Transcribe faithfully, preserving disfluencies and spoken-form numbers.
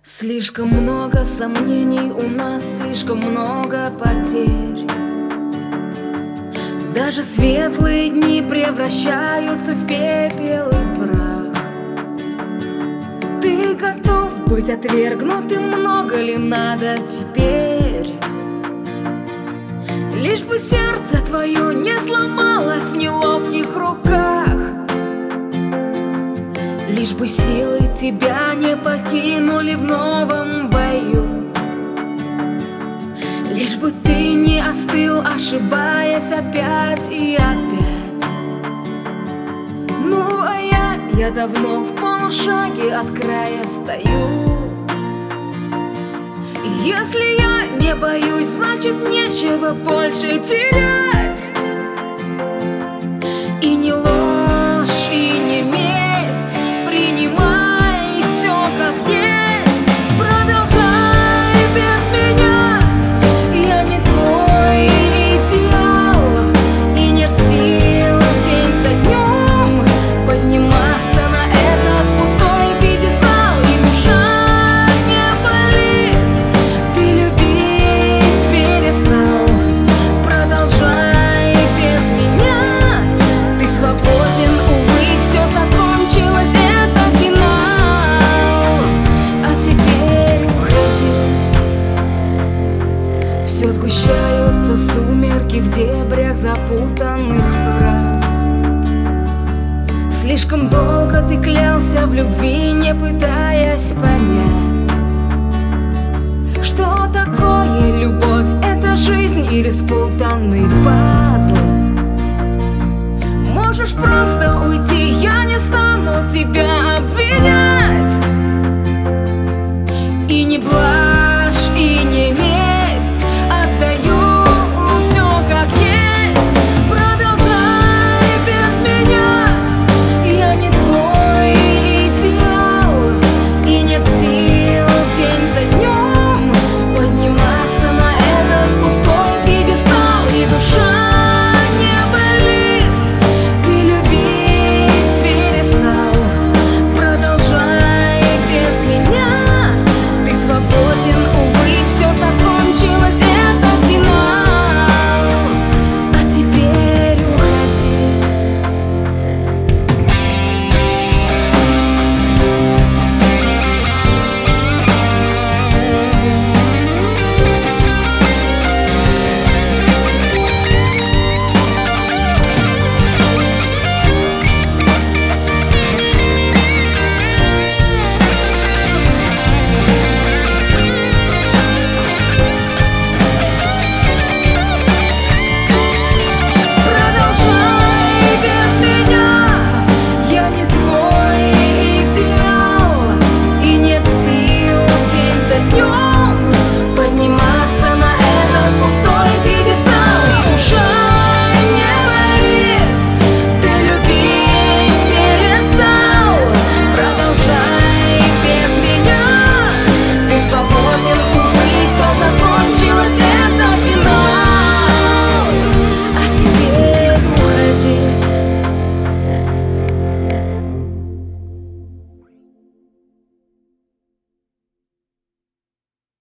Слишком много сомнений у нас, слишком много потерь. Даже светлые дни превращаются в пепел и прах. Ты готов быть отвергнутым, много ли надо теперь? Лишь бы сердце твое не сломалось в неловких руках, лишь бы силы тебя не покинули в новом бою, лишь бы ты не остыл, ошибаясь опять и опять. Ну а я, я давно в полушаге от края стою. И если я не боюсь, значит нечего больше терять. И не ложь, и не месть, принимай все как есть. Продолжай без меня, я не твой идеал, и нет сил день за днем подниматься на этот пустой пьедестал. И душа не болит, ты любить перестал. Продолжай без меня, ты свободен, увы, все закончилось, это финал. А теперь уходи. Все сгущаются сумерки в дебрях запутанных фраз. Слишком долго ты клялся в любви